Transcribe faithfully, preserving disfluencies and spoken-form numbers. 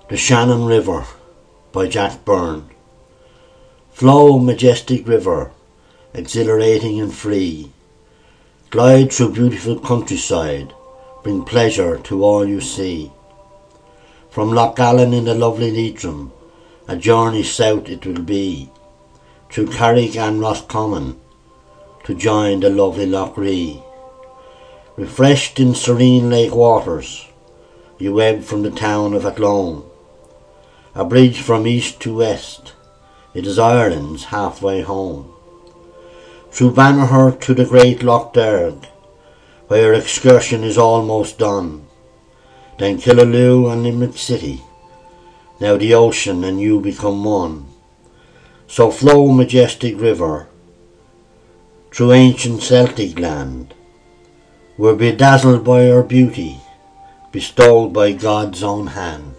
The Shannon River by Jack Byrne. Flow, majestic river, exhilarating and free. Glide through beautiful countryside, bring pleasure to all you see. From Loch Gallen in the lovely Leitrim, a journey south it will be, through Carrick and Roscommon, to join the lovely Loch Ree. Refreshed in serene lake waters, you ebb from the town of Athlone. A bridge from east to west, it is Ireland's halfway home. Through Banagher to the great Loch Derg, where your excursion is almost done. Then Killaloe and Limerick City, now the ocean and you become one. So flow, majestic river, through ancient Celtic land. We're bedazzled by your beauty, bestowed by God's own hand.